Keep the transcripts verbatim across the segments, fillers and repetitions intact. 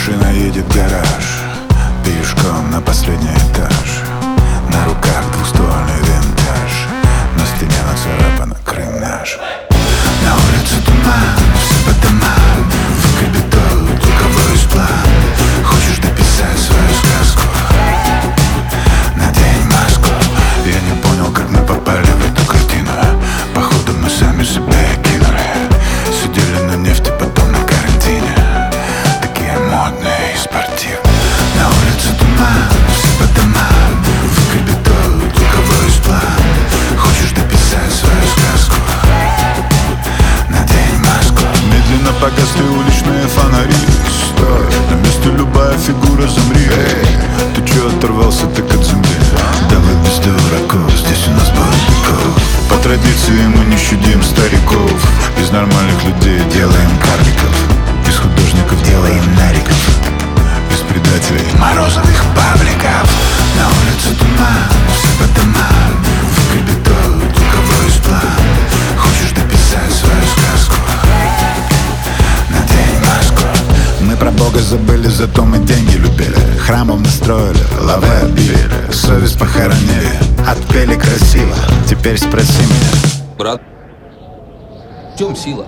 Машина едет в гараж, пешком на последний этаж. На руках двуствольный винтаж, на стене нацарапано «Крым наш». На улице туман, все по домам, выгребет у кого есть план. Хочешь дописать свою сказку? Надень маску. Я не понял, как мы попали в эту картину. Походу мы сами себя кинули. Сидели на нефти, потом на карантине. Такие модные и спортивные. На улице туман, все по домам, выгребет у кого есть план. Хочешь дописать свою сказку? Надень маску. Медленно погасли уличные фонари. Стой, на месте любая фигура, замри. Эй, ты чё оторвался так от земли? Давай без дураков, здесь у нас барбекю. По традиции мы не щадим стариков. Из нормальных людей делаем карликов. Из художников делаем нариков. Из предателей морозовых пабликов. На улице туман, все по домам, выгребет у кого есть план. Хочешь дописать свою сказку? Надень маску. Мы про Бога забыли, зато мы деньги любили. Храмов настроили, лавы обили, совесть похоронили, отпели красиво. Теперь спроси меня, брат, в чем сила?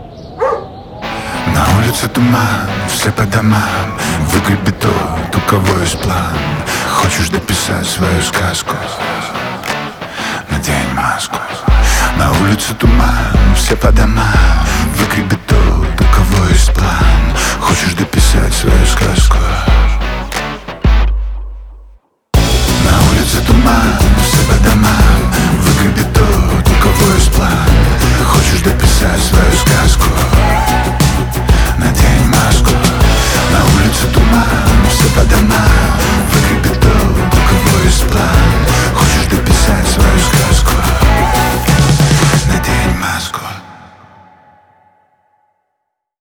На улице туман, все по домам, выгребет тот, у кого есть план. Хочешь дописать свою сказку? Надень маску. На улице туман, все по домам, выгребет тот, у кого есть план. Хочешь дописать свою сказку? На улице туман, все по домам, выгребет тот, у кого есть план. Хочешь дописать свою сказку? Надень маску. На улице туман, все по домам,